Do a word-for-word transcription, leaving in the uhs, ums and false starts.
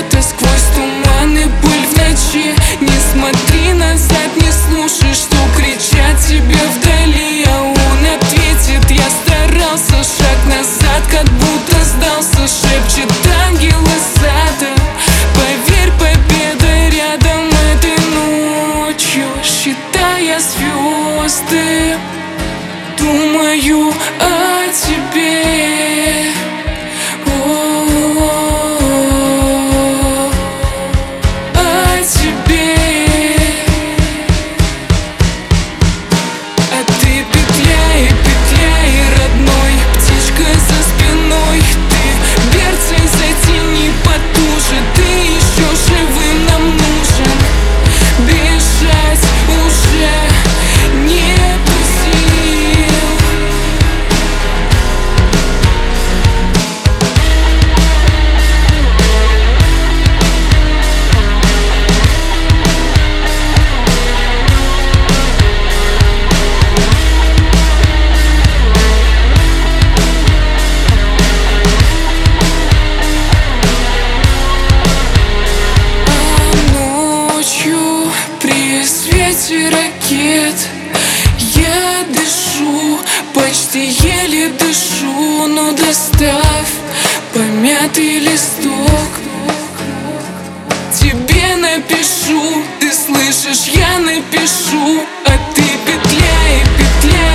где-то сквозь туман и пыль в ночи. Не смотри назад, не слушай, что кричат тебе вдали, а он ответит: я старался. Шаг назад, как будто сдался, шепчет ангел из сада. Поверь, победа рядом этой ночью. Считая звезды, думаю о тебе. О-о-о, о тебе. А ты петляй, петляй, родной, птичка за спиной. Ты берцей затяни потуже, ты еще живым нам нужен. Бежать уже нету сил. При свете ракет я дышу, почти еле дышу. Но доставь помятый листок, тебе напишу. Ты слышишь, я напишу. А ты петляй, петляй,